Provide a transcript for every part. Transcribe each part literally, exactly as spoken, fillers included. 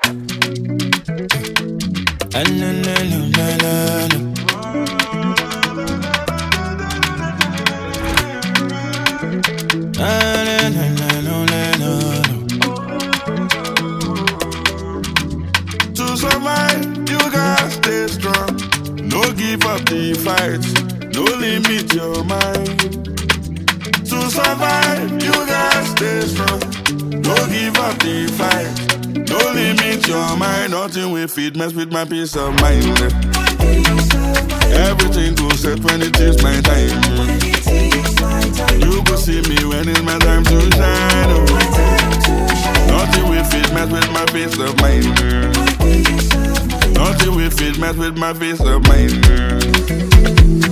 Ah, na, na, na, na, na, na. Ah, na, na, na, na, na, na. To survive, you gotta stay strong. No give up the fight. No limit your mind. To survive, you gotta stay strong. No give up the fight. No limit your mind. Nothing will feed mess with my peace of mind. Everything goes set when it is my time. You go see me when it's my time to shine. Oh. Nothing will feed mess with my peace of mind. Nothing will feed mess with my peace of mind.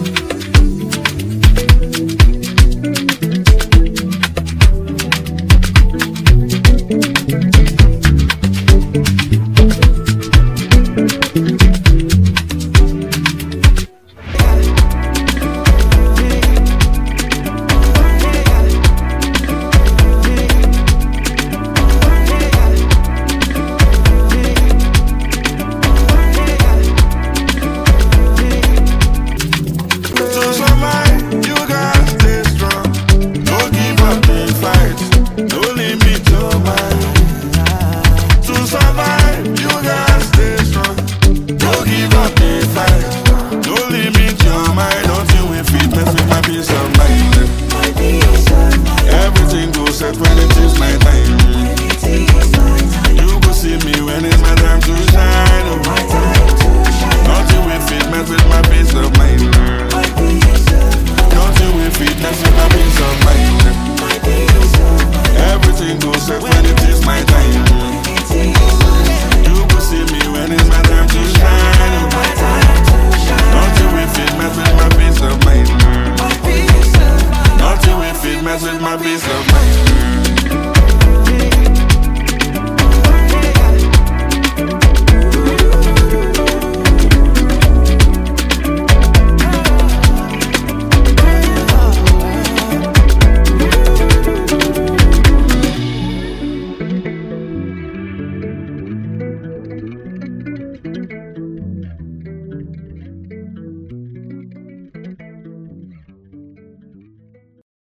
When it is my time, you go see me when it's my time to shine. Oh. Nothing will fit mess with my peace of mind. Nothing will fit mess with my peace of mind. Everything goes set when it is my time. You go see me when it's my time to shine. Oh. Nothing will fit mess with my peace of mind. Nothing will fit mess with my peace of mind.